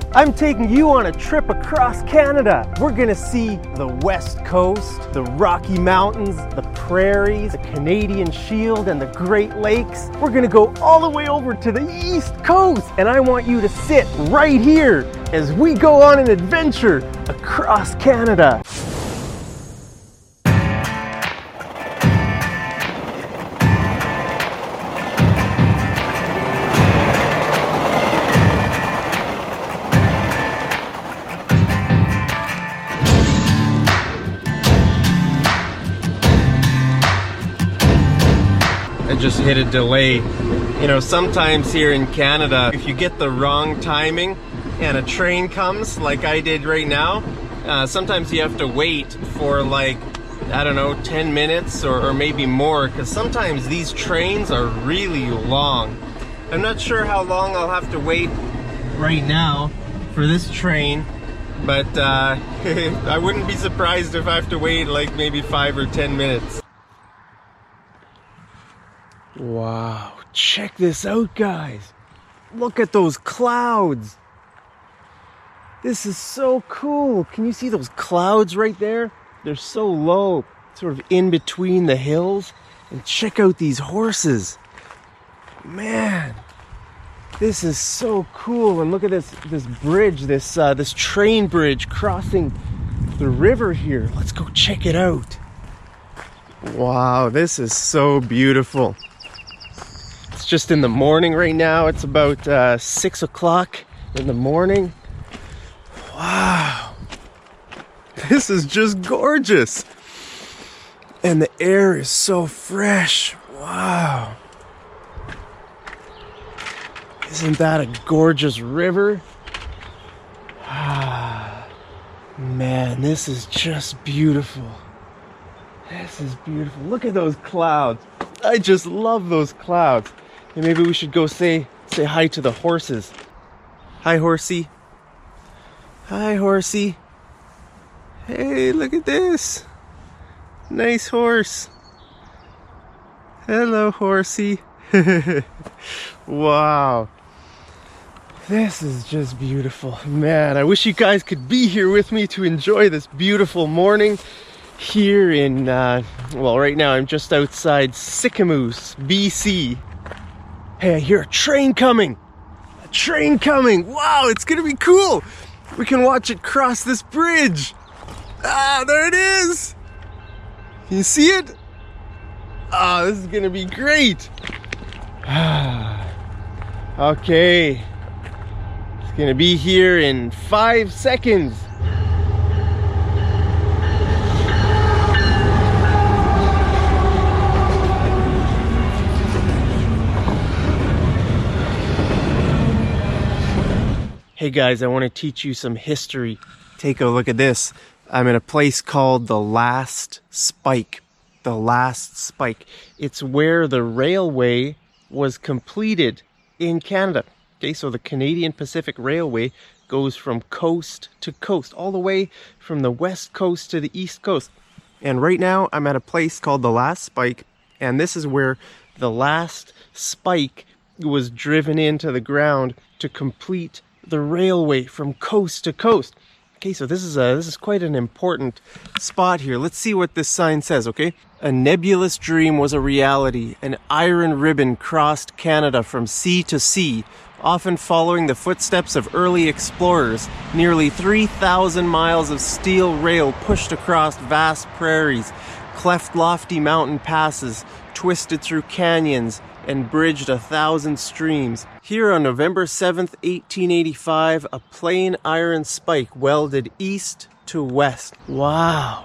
I'm taking you on a trip across Canada. We're gonna see the West Coast, the Rocky Mountains, the prairies, the Canadian Shield, and the Great Lakes. We're gonna go all the way over to the East Coast, and I want you to sit right here as we go on an adventure across Canada. I just hit a delay. You know, sometimes here in Canada, if you get the wrong timing and a train comes, like I did right now, sometimes you have to wait for like, I don't know, 10 minutes or maybe more, because sometimes these trains are really long. I'm not sure how long I'll have to wait right now for this train, but I wouldn't be surprised if I have to wait like maybe 5 or 10 minutes. Wow, check this out, guys. Look at those clouds. This is so cool. Can you see those clouds right there? They're so low, sort of in between the hills. And check out these horses. Man, this is so cool. And look at this bridge, this train bridge crossing the river here. Let's go check it out. Wow, this is so beautiful. It's just in the morning right now. It's about 6 o'clock in the morning. Wow. This is just gorgeous. And the air is so fresh. Wow. Isn't that a gorgeous river? Ah, man, this is just beautiful. This is beautiful. Look at those clouds. I just love those clouds. And maybe we should go say hi to the horses. Hi, horsey. Hi, horsey. Hey, look at this. Nice horse. Hello, horsey. Wow. This is just beautiful. Man, I wish you guys could be here with me to enjoy this beautiful morning here in, well, right now I'm just outside Sicamous, BC. Hey, I hear a train coming. A train coming. Wow, it's gonna be cool. We can watch it cross this bridge. Ah, there it is. Can you see it? Ah, this is gonna be great. Okay. It's gonna be here in 5 seconds. Hey guys, I want to teach you some history. Take a look at this. I'm in a place called the Last Spike. The Last Spike. It's where the railway was completed in Canada. Okay, so the Canadian Pacific Railway goes from coast to coast, all the way from the west coast to the east coast. And right now I'm at a place called the Last Spike, and this is where the last spike was driven into the ground to complete the railway from coast to coast. Okay, so this is quite an important spot here. Let's see what this sign says, okay? A nebulous dream was a reality. An iron ribbon crossed Canada from sea to sea, often following the footsteps of early explorers. Nearly 3,000 miles of steel rail pushed across vast prairies, cleft lofty mountain passes, twisted through canyons, and bridged 1,000 streams. Here on November 7th, 1885, a plain iron spike welded east to west. Wow,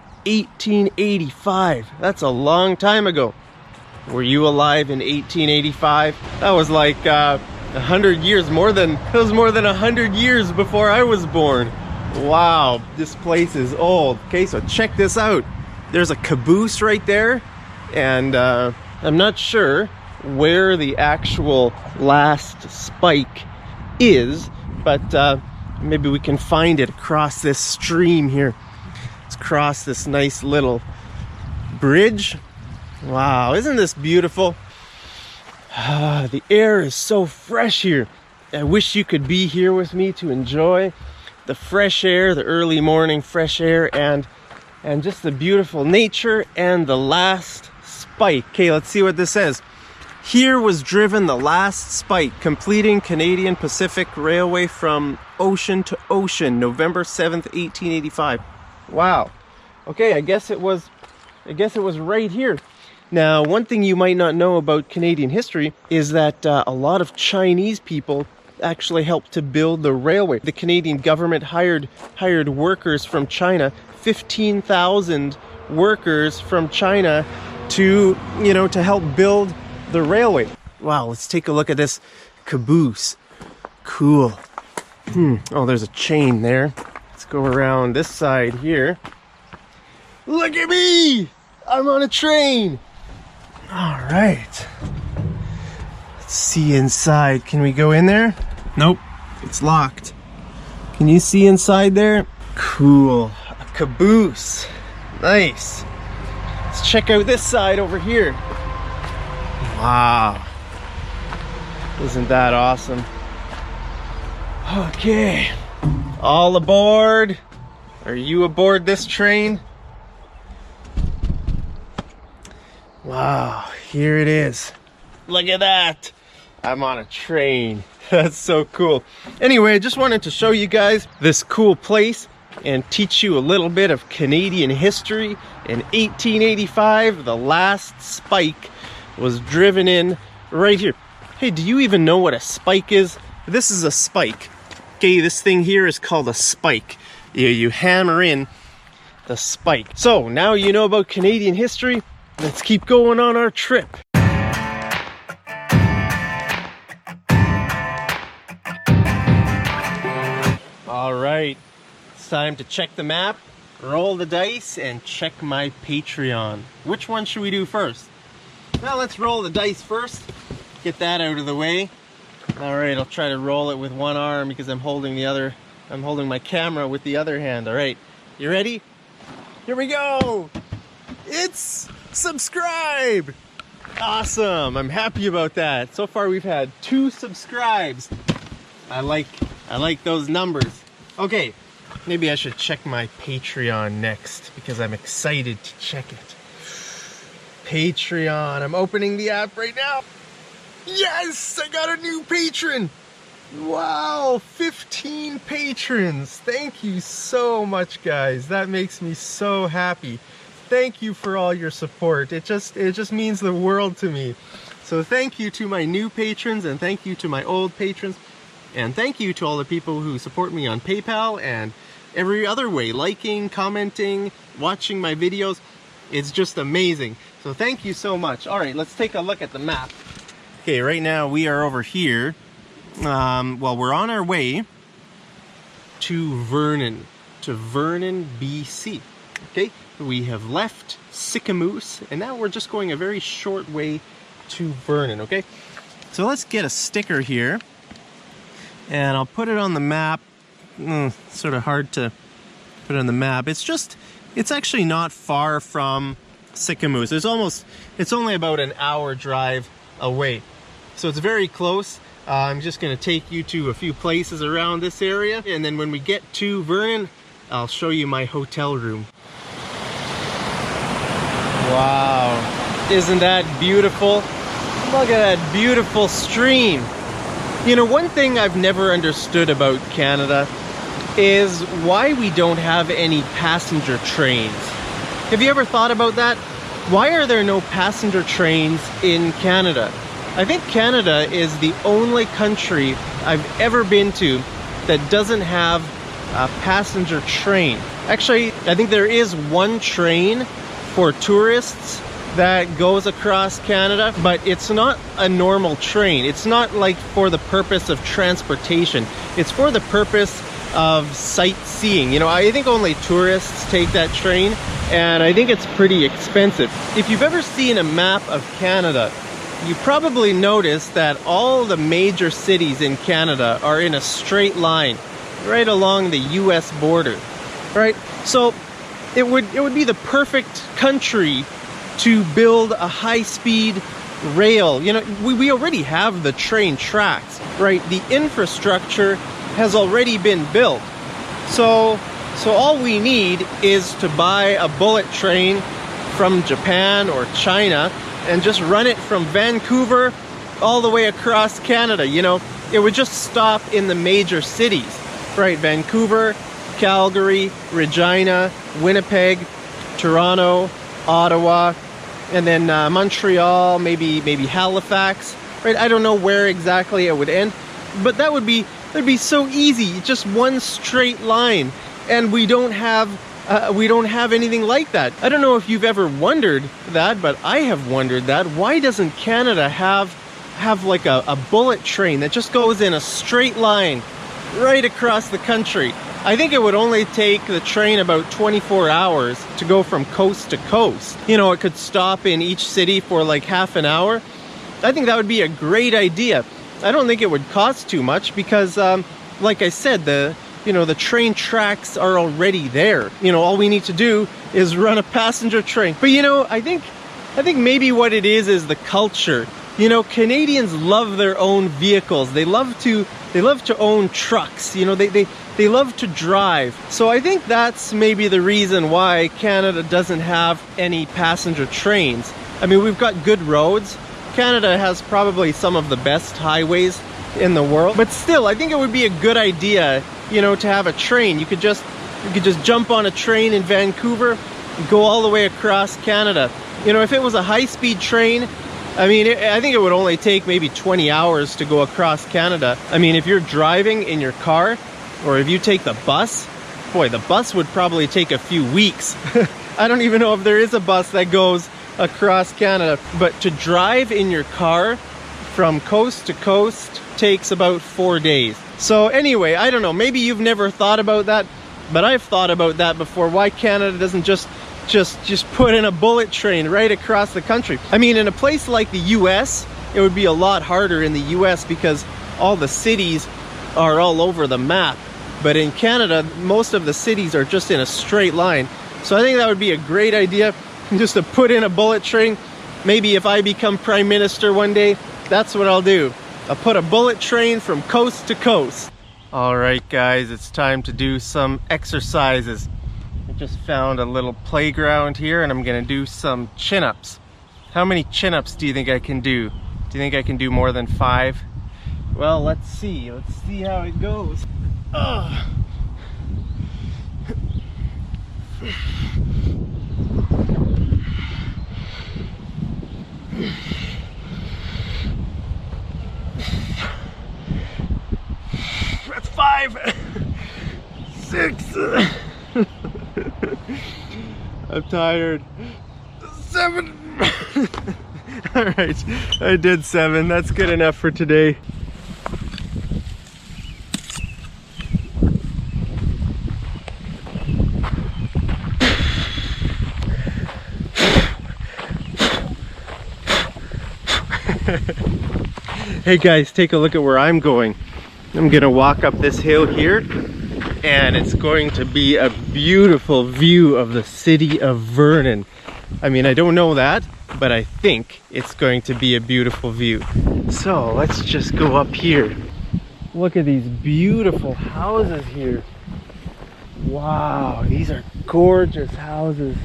1885, that's a long time ago. Were you alive in 1885? That was like 100 years, more than 100 years before I was born. Wow, this place is old. Okay, so check this out. There's a caboose right there, and I'm not sure where the actual last spike is, but maybe we can find it across this stream here. Let's cross this nice little bridge. Wow, isn't this beautiful? The air is so fresh here. I wish you could be here with me to enjoy the fresh air, the early morning fresh air, and just the beautiful nature and the last spike. Okay, let's see what this says. Here was driven the last spike, completing Canadian Pacific Railway from ocean to ocean, November 7th, 1885. Wow. Okay, I guess it was right here. Now, one thing you might not know about Canadian history is that a lot of Chinese people actually helped to build the railway. The Canadian government hired workers from China, 15,000 workers from China to help build the railway. Wow, let's take a look at this caboose. Cool. Oh, there's a chain there. Let's go around this side here. Look at me! I'm on a train. All right. Let's see inside. Can we go in there? Nope, it's locked. Can you see inside there? Cool. A caboose. Nice. Let's check out this side over here. Wow. Isn't that awesome? Okay. All aboard. Are you aboard this train? Wow, here it is. Look at that. I'm on a train. That's so cool. Anyway, I just wanted to show you guys this cool place and teach you a little bit of Canadian history. In 1885, the last spike was driven in right here. Hey, do you even know what a spike is? This is a spike. Okay, this thing here is called a spike. You hammer in the spike. So now you know about Canadian history. Let's keep going on our trip. All right, it's time to check the map, roll the dice, and check my Patreon. Which one should we do first? Well, let's roll the dice first. Get that out of the way. All right, I'll try to roll it with one arm because I'm holding my camera with the other hand. All right, you ready? Here we go. It's subscribe. Awesome. I'm happy about that. So far we've had 2 subscribes. I like those numbers. Okay, maybe I should check my Patreon next because I'm excited to check it. Patreon. I'm opening the app right now. Yes, I got a new patron. Wow, 15 patrons. Thank you so much, guys. That makes me so happy. Thank you for all your support. It just means the world to me. So thank you to my new patrons, and thank you to my old patrons, and thank you to all the people who support me on PayPal and every other way, liking, commenting, watching my videos. It's just amazing. So thank you so much. All right, let's take a look at the map. Okay, right now we are over here. Well, we're on our way to Vernon, BC. Okay, we have left Sicamous, and now we're just going a very short way to Vernon, okay? So let's get a sticker here, and I'll put it on the map. Sort of hard to put it on the map. It's actually not far from Sicamous. It's only about an hour drive away. So it's very close. I'm just going to take you to a few places around this area, and then when we get to Vernon, I'll show you my hotel room. Wow, isn't that beautiful? Look at that beautiful stream. You know, one thing I've never understood about Canada is why we don't have any passenger trains. Have you ever thought about that? Why are there no passenger trains in Canada? I think Canada is the only country I've ever been to that doesn't have a passenger train. Actually, I think there is one train for tourists that goes across Canada, but it's not a normal train. It's not like for the purpose of transportation. It's for the purpose of sightseeing. You know, I think only tourists take that train, and I think it's pretty expensive. If you've ever seen a map of Canada, you probably noticed that all the major cities in Canada are in a straight line right along the US border, right? So it would be the perfect country to build a high-speed rail. You know, we already have the train tracks, right? The infrastructure has already been built. So all we need is to buy a bullet train from Japan or China and just run it from Vancouver all the way across Canada. You know, it would just stop in the major cities, right? Vancouver, Calgary, Regina, Winnipeg, Toronto, Ottawa, and then Montreal, maybe Halifax, right? I don't know where exactly it would end, but that'd be so easy, just one straight line, and we don't have anything like that. I don't know if you've ever wondered that, but I have wondered that. Why doesn't Canada have like a bullet train that just goes in a straight line right across the country? I think it would only take the train about 24 hours to go from coast to coast. You know, it could stop in each city for like half an hour. I think that would be a great idea. I don't think it would cost too much because, like I said, the train tracks are already there. You know, all we need to do is run a passenger train. But you know, I think maybe what it is the culture. You know, Canadians love their own vehicles. They love to own trucks. You know, they love to drive. So I think that's maybe the reason why Canada doesn't have any passenger trains. I mean, we've got good roads. Canada has probably some of the best highways in the world. But still, I think it would be a good idea, you know, to have a train. You could just jump on a train in Vancouver and go all the way across Canada. You know, if it was a high-speed train, I mean, I think it would only take maybe 20 hours to go across Canada. I mean, if you're driving in your car, or if you take the bus, boy, the bus would probably take a few weeks. I don't even know if there is a bus that goes across Canada. But to drive in your car from coast to coast takes about 4 days. So anyway, I don't know, maybe you've never thought about that, but I've thought about that before. Why Canada doesn't just put in a bullet train right across the country? I mean, in a place like the US, it would be a lot harder in the US because all the cities are all over the map. But in Canada, most of the cities are just in a straight line. So I think that would be a great idea, just to put in a bullet train. Maybe if I become Prime Minister one day, that's what I'll do. I'll put a bullet train from coast to coast. All right, guys, it's time to do some exercises. I just found a little playground here and I'm gonna do some chin-ups. How many chin-ups do you think I can do? Do you think I can do more than 5? Well, let's see. Let's see how it goes. Ugh. That's 5. 6. I'm tired. 7. All right, I did 7. That's good enough for today. Hey guys, take a look at where I'm going. I'm gonna walk up this hill here and it's going to be a beautiful view of the city of Vernon. I mean, I don't know that, but I think it's going to be a beautiful view. So let's just go up here. Look at these beautiful houses here. Wow, these are gorgeous houses.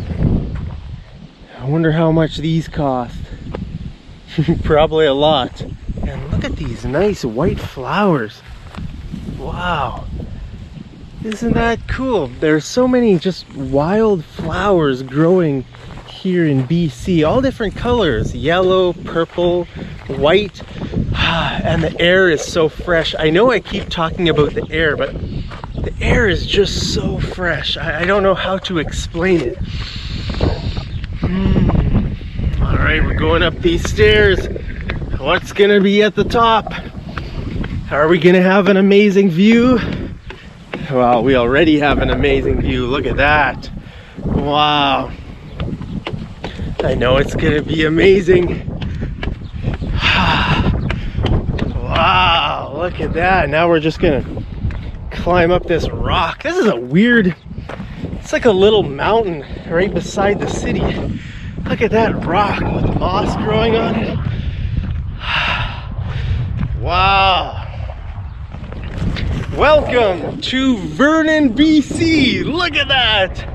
I wonder how much these cost. Probably a lot. And look at these nice white flowers. Wow. Isn't that cool? There's so many just wild flowers growing here in BC. All different colors. Yellow, purple, white. And the air is so fresh. I know I keep talking about the air, but the air is just so fresh. I don't know how to explain it. Alright, we're going up these stairs. What's gonna be at the top? Are we gonna have an amazing view? Well, we already have an amazing view. Look at that. Wow. I know it's gonna be amazing. Wow, look at that. Now we're just gonna climb up this rock. This is a weird, it's like a little mountain right beside the city. Look at that rock with moss growing on it. Wow. Welcome to Vernon, BC. Look at that.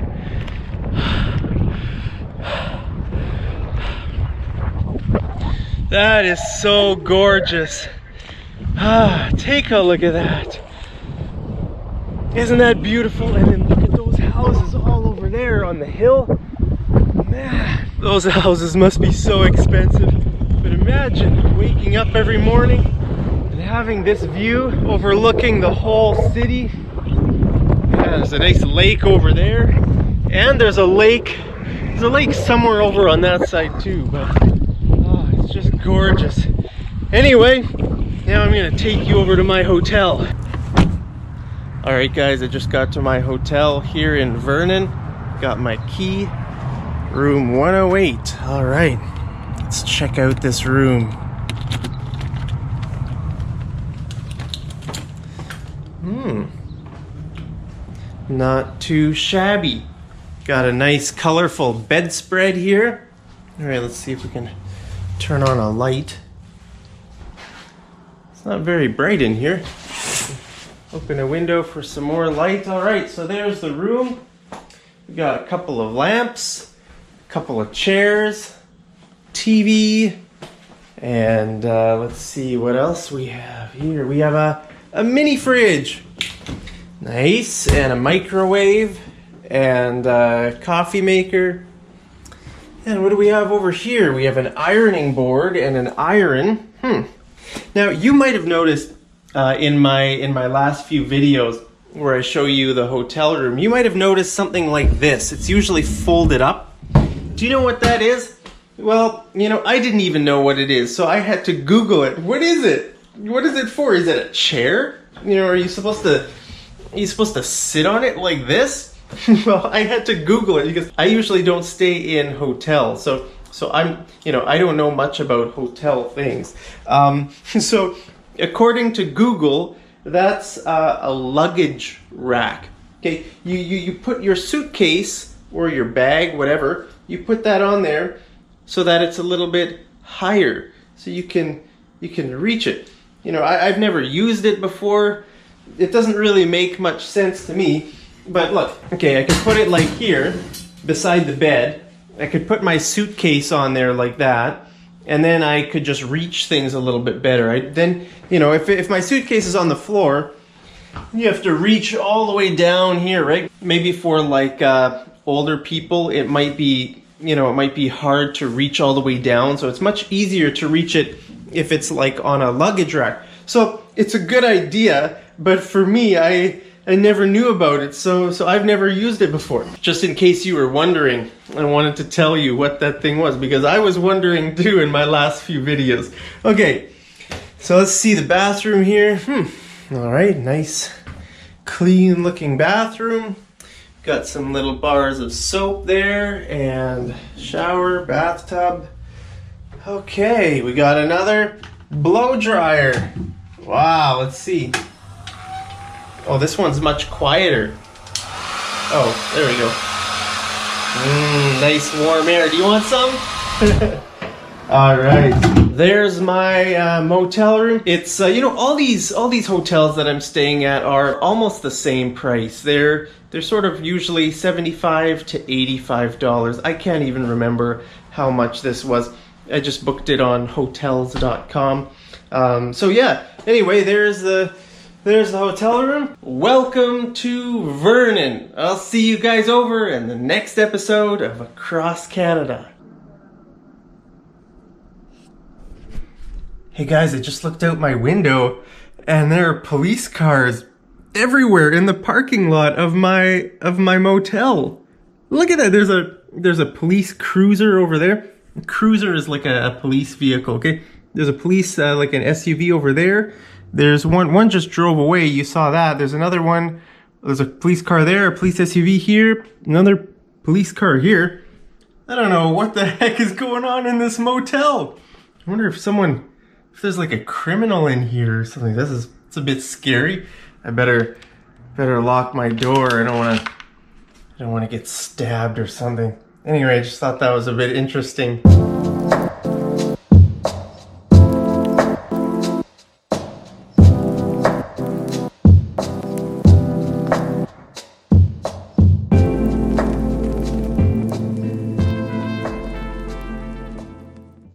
That is so gorgeous. Take a look at that. Isn't that beautiful? And then look at those houses all over there on the hill. Man, those houses must be so expensive. But imagine waking up every morning and having this view overlooking the whole city. Yeah, there's a nice lake over there. And there's a lake somewhere over on that side too. But oh, it's just gorgeous. Anyway, now I'm gonna take you over to my hotel. All right, guys, I just got to my hotel here in Vernon. Got my key, room 108. All right, let's check out this room. Not too shabby. Got a nice colorful bedspread here. All right, let's see if we can turn on a light. It's not very bright in here. Open a window for some more light. All right, so there's the room. We got a couple of lamps, a couple of chairs, TV, and let's see what else we have here. We have a mini fridge. Nice, and a microwave, and a coffee maker. And what do we have over here? We have an ironing board and an iron. Now, you might have noticed in my last few videos where I show you the hotel room, you might have noticed something like this. It's usually folded up. Do you know what that is? Well, you know, I didn't even know what it is, so I had to Google it. What is it? What is it for? Is it a chair? You know, are you supposed to sit on it like this? Well, I had to Google it because I usually don't stay in hotels, so I'm, you know, I don't know much about hotel things. So according to Google, that's a luggage rack. Okay, you put your suitcase or your bag, whatever, you put that on there so that it's a little bit higher, so you can reach it. You know, I've never used it before. It doesn't really make much sense to me. But look, okay, I could put it like here beside the bed. I could put my suitcase on there like that, and then I could just reach things a little bit better. Then, you know, if my suitcase is on the floor, you have to reach all the way down here, right? Maybe for like older people, it might be, you know, it might be hard to reach all the way down. So it's much easier to reach it if it's like on a luggage rack. So it's a good idea, but for me, I never knew about it, so I've never used it before. Just in case you were wondering, I wanted to tell you what that thing was, because I was wondering too in my last few videos. Okay, so let's see the bathroom here. All right, nice, clean looking bathroom. Got some little bars of soap there, and shower, bathtub. Okay, we got another blow dryer. Wow, let's see. Oh, this one's much quieter. Oh, there we go. Nice warm air. Do you want some? All right. There's my motel room. It's you know, all these hotels that I'm staying at are almost the same price. They're sort of usually $75 to $85. I can't even remember how much this was. I just booked it on hotels.com. So yeah. Anyway, there's the hotel room. Welcome to Vernon. I'll see you guys over in the next episode of Across Canada. Hey guys, I just looked out my window and there are police cars everywhere in the parking lot of my motel. Look at that. There's a police cruiser over there. A cruiser is like a police vehicle, okay? There's a police like an SUV over there. There's one just drove away. You saw that. There's another one. There's a police car there, a police SUV here, another police car here. I don't know what the heck is going on in this motel. I wonder if there's like a criminal in here or something. It's a bit scary. I better lock my door. I don't want to get stabbed or something. Anyway, I just thought that was a bit interesting.